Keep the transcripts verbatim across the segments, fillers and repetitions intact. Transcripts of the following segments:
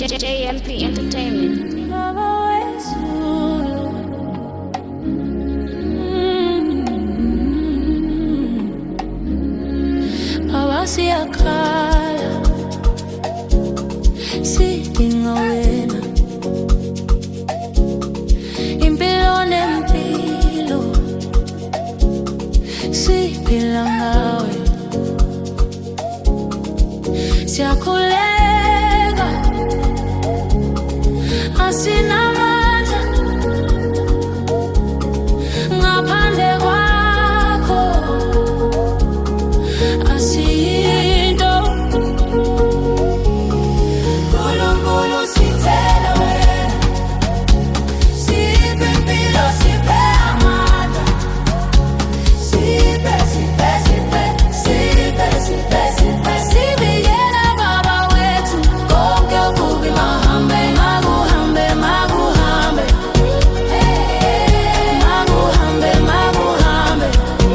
J M P Entertainment. Siyakhala sidinga wena impilo nempilo siphila ngawe siyakhuleka asinamandla ngaphandle kwakho asinto Nkulunkulu sithela wena siphe impilo siphe amandla siphe siphe siphe siphe siphe siphe sibiyela baba wethu konke okubi mahambe makuhambe makuhambe makuhambe makuhambe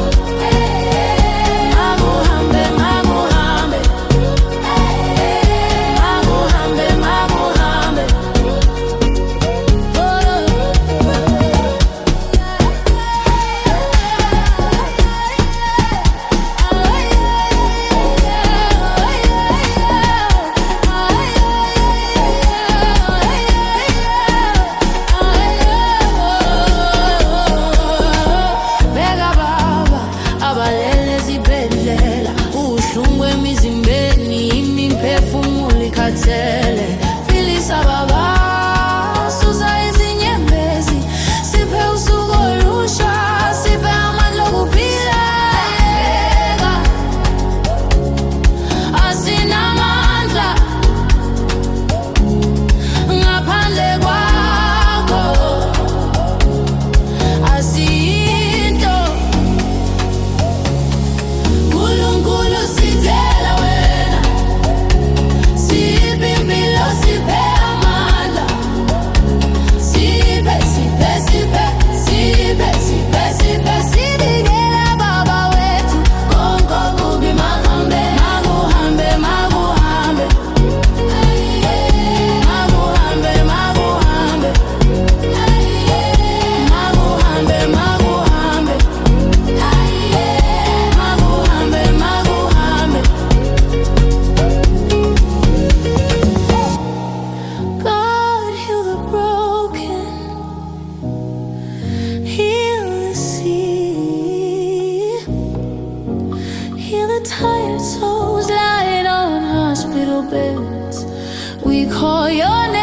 makuhambe makuhambe makuhambe makuhambe Beka baba abalele zibhedlela ubuhlungu emizimbeni imiphefumulo ikhathele filisa baba susa izinyembezi siphe usuku olusha siphe amandla okuphila Beka asinamandla ngaphandle kwakho asinto Nkulunkulu sithela wena siphe impilo siphe amandla siphe siphe siphe siphe siphe siphe sibikela baba wethu konke okubi makuhambe makuhambe makuhambe makuhambe makuhambe makuhambe makuhambe makuhambe makuhambe God heal the broken heal the sea heal the tired souls lying on hospital beds we call your name